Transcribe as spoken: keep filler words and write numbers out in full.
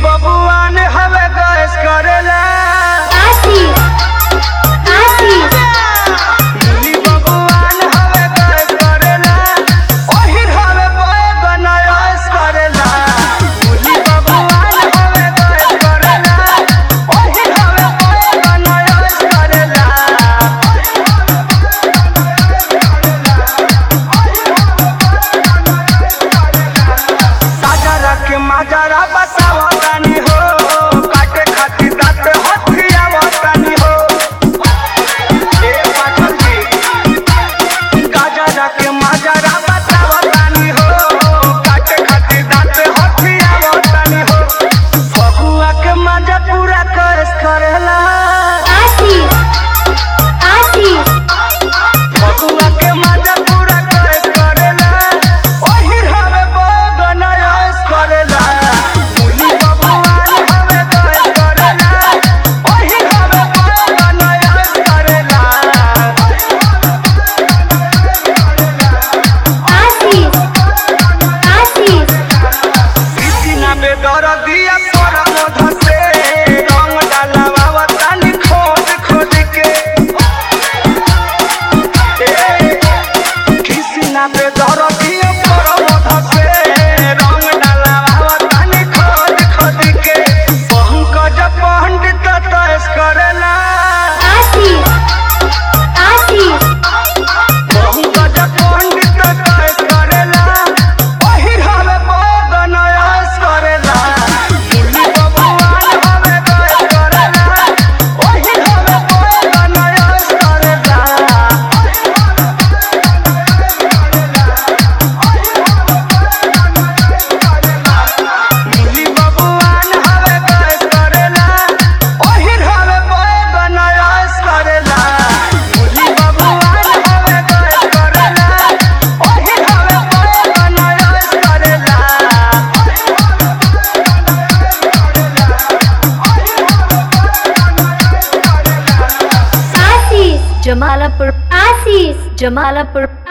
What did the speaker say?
बबुआन हवे गैस करेला आशीष आशीष मिली बबुआन हवे गैस करेला ओहिर हवे बोए बनायस करेला मिली बबुआन हवे गैस करेला ओहिर हवे बोए बनायस करेला साजरा के माजरा बतावा तानी हो काटे खातिर दांत हथियावा तानी हो ए पाठक जी गाजरा के माजरा बतावा तानी हो काटे खातिर दांत हथियावा तानी हो फगुआ के माजा पूरा करस करेला आशीष आशीष फगुआ के माजा पूरा करस करेला ओहिर हवे बगनायस करेला मुली बबुआन हवे गैस करेला ओहिर हवे बगनायस करेला आशीष आशीष कृष्णा बेदर दिया पर मध से रंग डालवा तानी खोद खोद के कृष्णा बेदर दिया पर मध से रंग डालवा तानी खोद खोद के पंकज पंडित तयस करेला आशीष आशीष पंकज पंडित तयस करेला ओहिर हवे बगनायस करेला मुली बबुआन हवे गैस करेला ओहिर हवे बगनायस करेला मुली बबुआन हवे गैस करेला ओहिर हवे बगनायस करेला मुली बबुआन हवे गैस करेला ओहिर हवे बगनायस करेला आशीष जमालपुर आशीष जमालपुर